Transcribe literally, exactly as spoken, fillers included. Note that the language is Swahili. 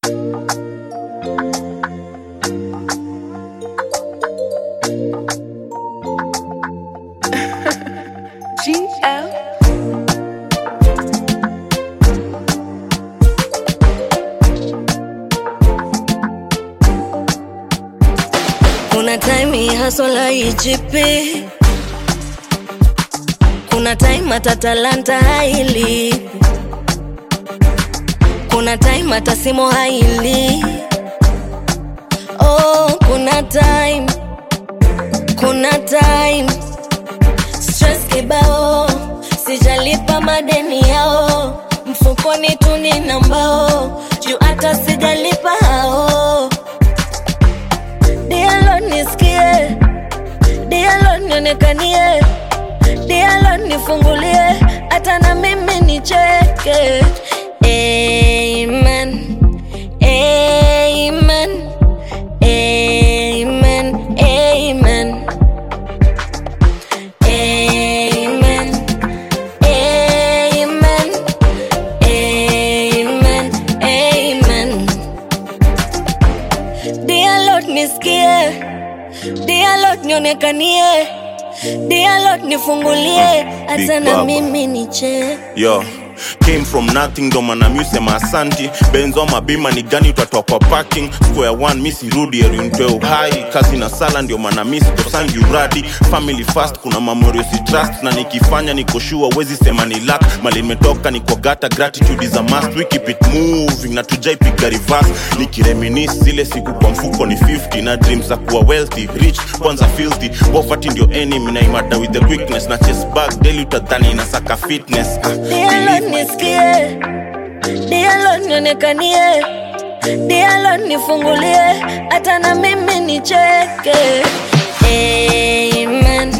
G L Kuna time hii hustle ijipi, kuna time ata talanta haili, kuna time ata simo haili. Oh, kuna time, kuna time stress kibao, sijalipa madeni yao, mfukoni tu nina mbao, juu ata sijalipa hao. Dear Lord nisikie, Dear Lord nionekanie, Dear Lord nifungulie, hata na mimi nicheke. Amen, amen, amen, amen, amen, amen, amen, amen. Dear Lord nisikie, Dear Lord nionekanie, Dear Lord nifungulie, hata na mimi niche. Yo, came from nothing, ndo maana mi usema asanti. Benzo mabima ni gani utatoa kwa parking. Square one mi sirudi eri unitoe uhai. Kazi na sala ndio maana mi sitosangi uradi. Family fast kuna memory si trust. Na nikifanya niko sure wezi sema ni luck. Mali nimetoka niko gata, gratitude is a must. We keep it moving na tujai piga reverse. Nikireminisce zile siku kwa mfuko ni fifty. Na dreams za kuwa wealthy, rich, kwanza filthy. Poverty ndio enemy na imada with the quickness. Na chase back daily utadhani inasaka fitness. ah, Dear Lord nisikie, Dear Lord nionekanie, Dear Lord nifungulie, hata na mimi nicheke. Amen,